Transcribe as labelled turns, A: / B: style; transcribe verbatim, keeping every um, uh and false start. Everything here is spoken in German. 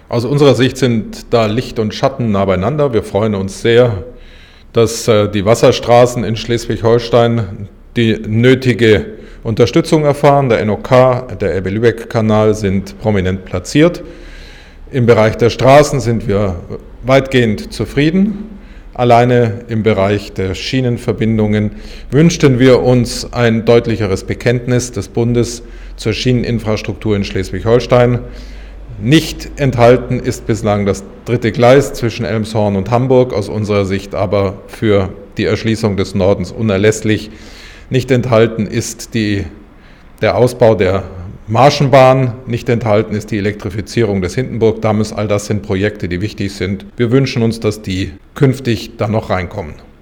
A: Aus unserer Sicht sind da Licht und Schatten nah beieinander. Wir freuen uns sehr, dass die Wasserstraßen in Schleswig-Holstein die nötige Unterstützung erfahren. Der N O K, der Elbe-Lübeck-Kanal sind prominent platziert. Im Bereich der Straßen sind wir weitgehend zufrieden. Alleine im Bereich der Schienenverbindungen wünschten wir uns ein deutlicheres Bekenntnis des Bundes zur Schieneninfrastruktur in Schleswig-Holstein. Nicht enthalten ist bislang das dritte Gleis zwischen Elmshorn und Hamburg, aus unserer Sicht aber für die Erschließung des Nordens unerlässlich. Nicht enthalten ist die, der Ausbau der Marschenbahn, nicht enthalten ist die Elektrifizierung des Hindenburgdammes. All das sind Projekte, die wichtig sind. Wir wünschen uns, dass die künftig da noch reinkommen.